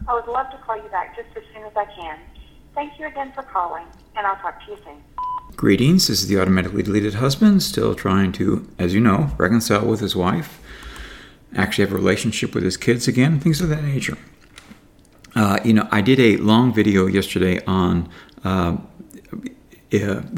I would love to call you back just as soon as I can. Thank you again for calling, and I'll talk to you soon. Greetings, this is the automatically deleted husband, still trying to, as you know, reconcile with his wife, actually have a relationship with his kids again, things of that nature. I did a long video yesterday on, the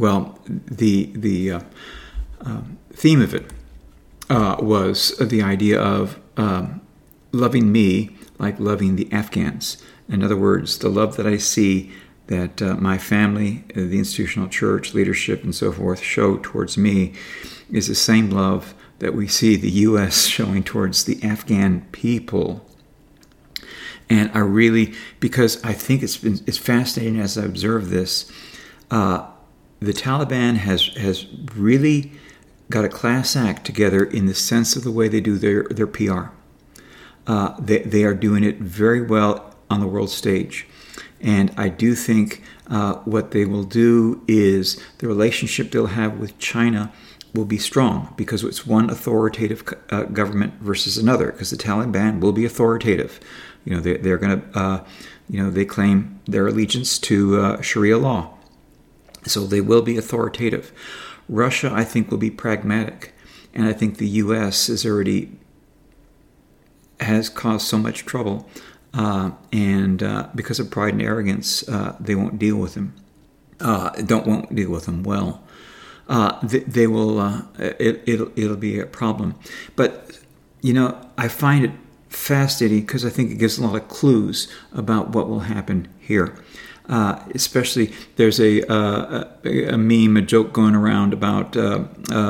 theme of it was the idea of loving me like loving the Afghans. In other words, the love that I see that my family, the institutional church, leadership, and so forth show towards me is the same love that we see the U.S. showing towards the Afghan people. And I really, because I think it's fascinating as I observe this, the Taliban has really got a class act together in the sense of the way they do their PR. They are doing it very well on the world stage. And I do think what they will do is the relationship they'll have with China will be strong because it's one authoritative government versus another, because the Taliban will be authoritative. They're going to, they claim their allegiance to Sharia law. So they will be authoritative. Russia, I think, will be pragmatic. And I think the U.S. has caused so much trouble. And because of pride and arrogance, they won't deal with them. Won't deal with them well. They will. It'll be a problem. But I find it fascinating because I think it gives a lot of clues about what will happen here. Especially, there's a meme, a joke going around about a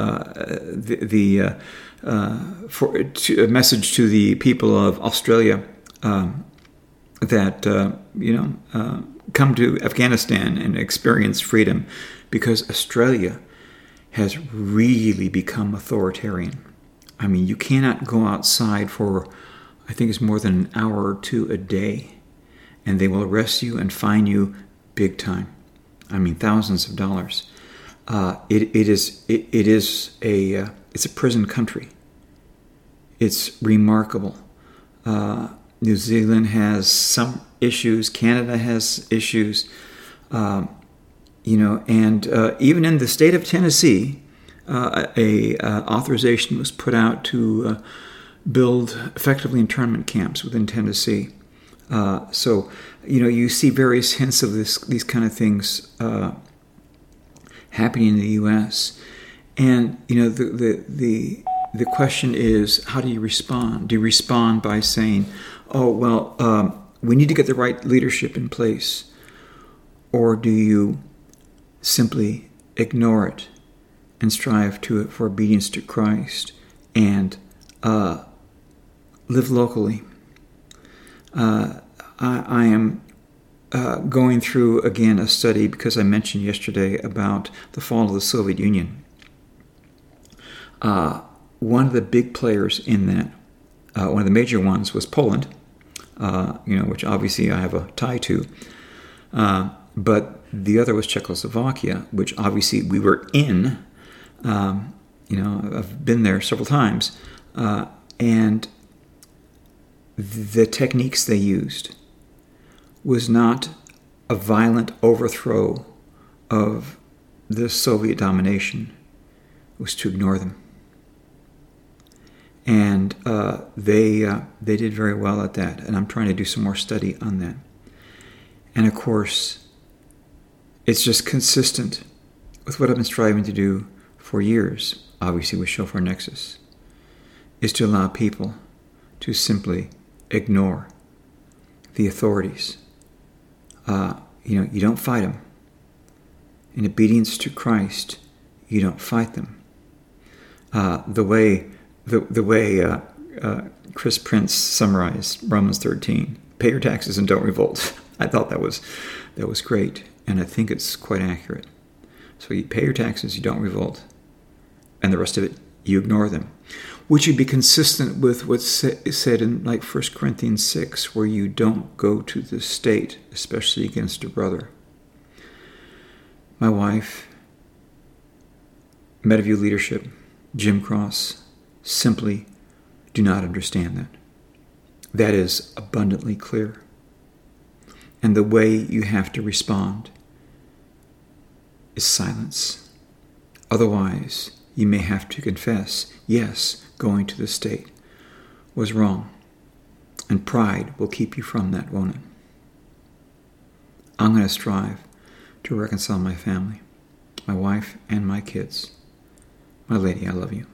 message to the people of Australia. That come to Afghanistan and experience freedom, because Australia has really become authoritarian. I mean, you cannot go outside for, I think it's more than an hour or two a day, and they will arrest you and fine you big time. I mean, thousands of dollars. It's a prison country. It's remarkable. New Zealand has some issues. Canada has issues. And even in the state of Tennessee, a authorization was put out to build effectively internment camps within Tennessee. So you see various hints of these kind of things happening in the U.S. And the question is, how do you respond? Do you respond by saying, we need to get the right leadership in place? Or do you simply ignore it and strive for obedience to Christ and live locally? I am going through, again, a study, because I mentioned yesterday about the fall of the Soviet Union. One of the big players in that, one of the major ones, was Poland, which obviously I have a tie to. But the other was Czechoslovakia, which obviously we were in. I've been there several times. And the techniques they used was not a violent overthrow of the Soviet domination. It was to ignore them. And they did very well at that. And I'm trying to do some more study on that. And of course, it's just consistent with what I've been striving to do for years, obviously with Shofar Nexus, is to allow people to simply ignore the authorities. You don't fight them. In obedience to Christ, you don't fight them. The way Chris Prince summarized Romans 13, pay your taxes and don't revolt. I thought that was great, and I think it's quite accurate. So you pay your taxes, you don't revolt, and the rest of it, you ignore them, which would be consistent with what's said in 1 Corinthians 6, where you don't go to the state, especially against a brother. My wife, Meadowview leadership, Jim Cross, simply do not understand that. That is abundantly clear. And the way you have to respond is silence. Otherwise, you may have to confess, yes, going to the state was wrong. And pride will keep you from that, won't it? I'm going to strive to reconcile my family, my wife and my kids. My lady, I love you.